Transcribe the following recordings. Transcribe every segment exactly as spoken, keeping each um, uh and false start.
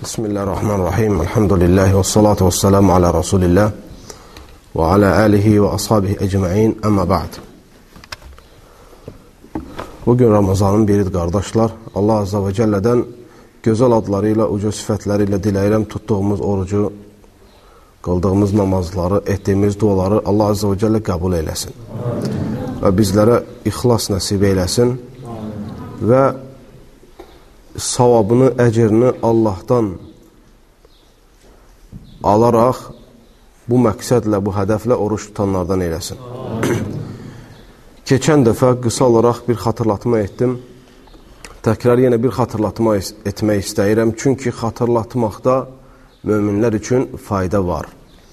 Bismillahirrahmanirrahim. Elhamdülillahi ve salatu ve selamu ala Resulillah ve ala alihi ve ashabihi ecma'in. Amma ba'd. Bugün Ramazanın biridir qardaşlar. Allah Azza ve Celle'den gözəl adlarıyla, uca sifətləriyle diləyirəm tuttuğumuz orucu, qıldığımız namazları, etdiyimiz duaları Allah Azza ve Celle qəbul eyləsin. Və bizlərə ixlas nəsib eyləsin və savabını, əcrini Allah'tan alaraq bu məqsədlə, bu hədəflə oruç tutanlardan eyləsin. Keçən dəfə qısa olaraq bir xatırlatma etdim. Təkrar yenə bir xatırlatma etmək istəyirəm. Çünki xatırlatmaqda möminlər üçün fayda var.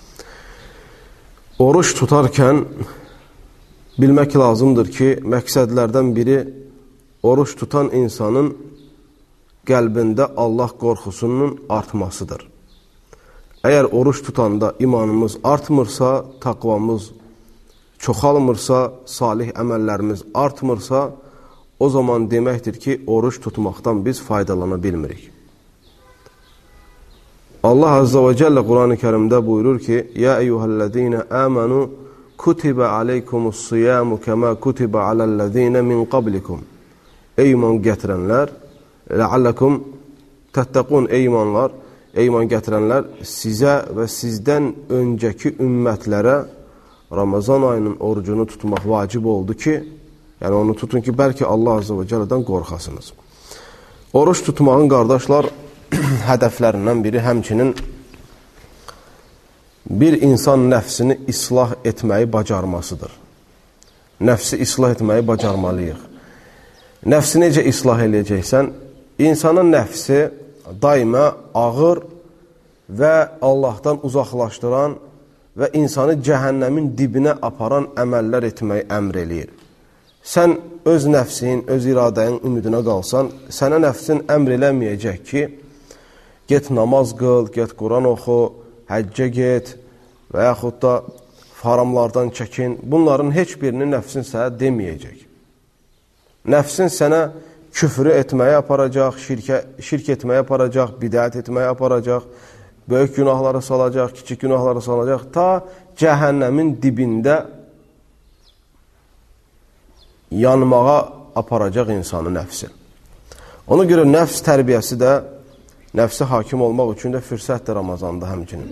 Oruç tutarkən bilmək lazımdır ki, məqsədlərdən biri oruç tutan insanın qəlbində Allah qorxusunun artmasıdır. Əgər oruç tutanda imanımız artmırsa, taqvamız çoxalmırsa, salih əməllərimiz artmırsa, o zaman deməkdir ki, oruç tutmaqdan biz faydalana bilmirik. Allah Azza ve Celle Quran-ı Kerimdə buyurur ki, Ya eyyuhəl-ləzīnə əmənu kutibə aleykumus-siyamu kəmə kutibə aləl-ləzīnə min qablikum. Ey iman gətirənlər, Ləalləkum təttəqun, ey imanlar, ey iman gətirənlər, sizə və sizdən öncəki ümmətlərə Ramazan ayının orucunu tutmaq vacib oldu ki, yəni onu tutun ki, bəlkə Allah Azza ve Celle'dən qorxasınız. Oruç tutmağın qardaşlar hədəflərindən biri həmçinin bir insan nəfsini islah etməyi bacarmasıdır. Nəfsi islah etməyi bacarmalıyıq. Nəfsi necə islah eləyəcəksən? İnsanın nəfsi daima ağır və Allah'tan uzaqlaşdıran və insanı cəhənnəmin dibinə aparan əməllər etməyi əmr eləyir. Sən öz nəfsin, öz iradəyin ümidinə qalsan, sənə nəfsin əmr eləməyəcək ki, get namaz qıl, get Quran oxu, həccə get və yaxud da haramlardan çəkin. Bunların heç birini nəfsin sənə deməyəcək. Nəfsin sənə küfrü etməyə aparacaq, şirkə, şirk etməyə aparacaq, bidət etməyə aparacaq, böyük günahlara salacaq, kiçik günahlara salacaq, ta cəhənnəmin dibində yanmağa aparacaq insanı nəfsi. Ona görə nəfs tərbiyəsi də, nəfsi hakim olmaq üçün də fürsətdir Ramazanda həmçinin.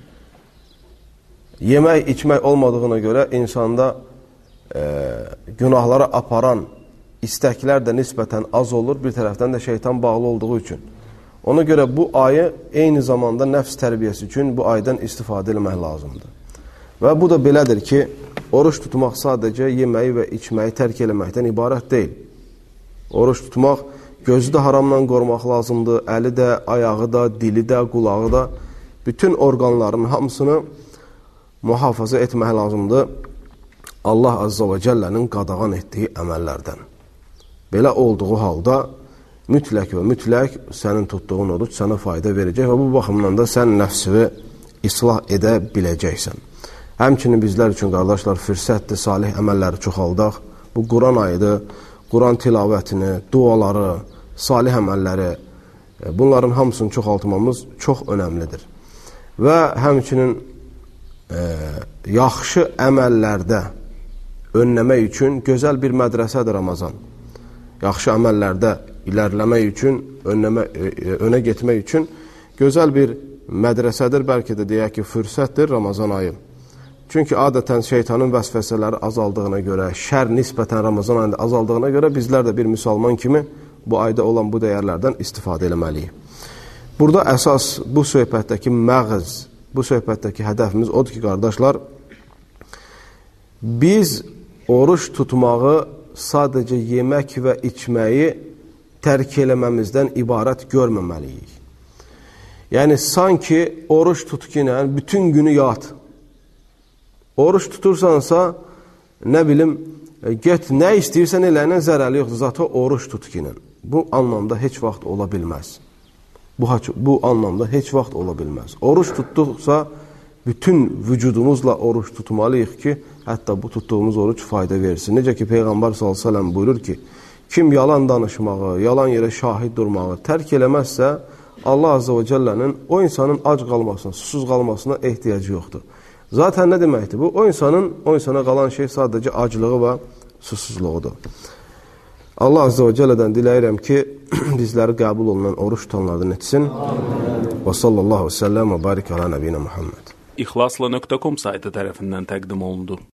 Yemək, içmək olmadığına görə insanda e, günahlara aparan İstəklər də nisbətən az olur, bir tərəfdən də şeytan bağlı olduğu üçün. Ona görə bu ayı eyni zamanda nəfs tərbiyəsi üçün bu aydan istifadə etmək lazımdır. Və bu da belədir ki, oruç tutmaq sadəcə yeməyi və içməyi tərk eləməkdən ibarət deyil. Oruç tutmaq, gözü də haramdan qorumaq lazımdır, əli də, ayağı da, dili də, qulağı da, bütün orqanların hamısını mühafaza etmək lazımdır Allah Azza ve Celle'nin qadağan etdiyi əməllərdən. Belə olduğu halda mütləq və mütləq sənin tutduğun oruç sənə fayda verəcək və bu baxımdan da sən nəfsini islah edə biləcəksən. Həmçinin bizlər üçün qardaşlar fürsətdir, salih əməlləri çoxaldaq. Bu Quran ayıdır, Quran tilavətini, duaları, salih əməlləri, bunların hamısını çoxaltmamız çox önəmlidir. Və həmçinin e, yaxşı əməllərdə önləmək üçün gözəl bir mədrəsədir Ramazan. Yaxşı əməllərdə ilərləmək üçün, önləmə, önə getmək üçün gözəl bir mədrəsədir, bəlkə də deyək ki, fürsətdir Ramazan ayı. Çünki adətən şeytanın vəsvəsələri azaldığına görə, şər nisbətən Ramazan ayında azaldığına görə bizlər də bir müsəlman kimi bu ayda olan bu dəyərlərdən istifadə eləməliyik. Burada əsas bu söhbətdəki məğz, bu söhbətdəki hədəfimiz odur ki, qardaşlar, biz oruç tutmağı sadəcə yemək və içməyi tərk eləməmizdən ibarət görməməliyik. Yəni, sanki oruç tutqinə bütün günü yat. Oruç tutursansa, nə bilim, get, nə istəyirsən eləyinə zərəli yoxdur, zata oruç tutqinə. Bu anlamda heç vaxt ola bilməz. Bu, bu anlamda heç vaxt ola bilməz. Oruç tutduqsa, bütün vücudumuzla oruç tutmalıyıq ki, hətta bu tutduğumuz oruç fayda versin. Necə ki, Peyğəmbər sallallahu əleyhi və səlləm buyurur ki, kim yalan danışmağı, yalan yerə şahid durmağı tərk eləməzsə, Allah Azze və Cəllənin o insanın ac qalmasına, susuz qalmasına ehtiyacı yoxdur. Zaten nə deməkdir bu? O insanın, o insana qalan şey sadəcə aclığı və susuzluğudur. Allah Azze və Cəllədən diləyirəm ki, bizləri qəbul olunan oruç tutanlardan etsin. Və sallallahu və səlləm və barik alə nəbiyyə Muhammed. İxlasla nöqtə com saytı tərəfindən təqdim olundu.